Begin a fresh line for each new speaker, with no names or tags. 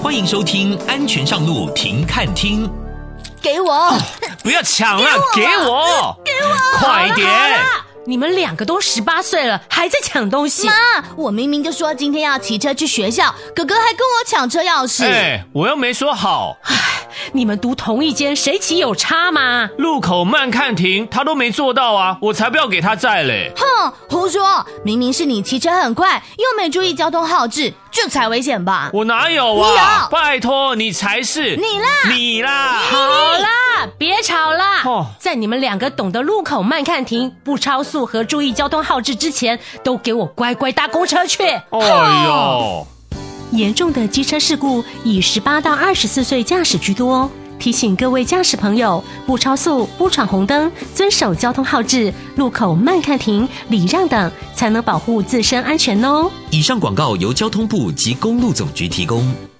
欢迎收听安全上路停看听。
给我！
不要抢了，给我！快点！
你们两个都18岁了，还在抢东西。
妈，我明明就说今天要骑车去学校，哥哥还跟我抢车钥匙。
我又没说好。
你们读同一间，谁骑有差吗？
路口慢看停，他都没做到啊，我才不要给他载嘞。
哼，胡说！明明是你骑车很快，又没注意交通号志，这才危险吧？
我哪有啊？
你有！
拜托，你才是。你啦！
好啦，别吵啦！在你们两个懂得路口慢看停、不超速和注意交通号志之前，都给我乖乖搭公车去！
哎呦！
严重的机车事故以18到24岁驾驶居多，提醒各位驾驶朋友，不超速、不闯红灯，遵守交通号志，路口慢看停、礼让等，才能保护自身安全哦。
以上广告由交通部及公路总局提供。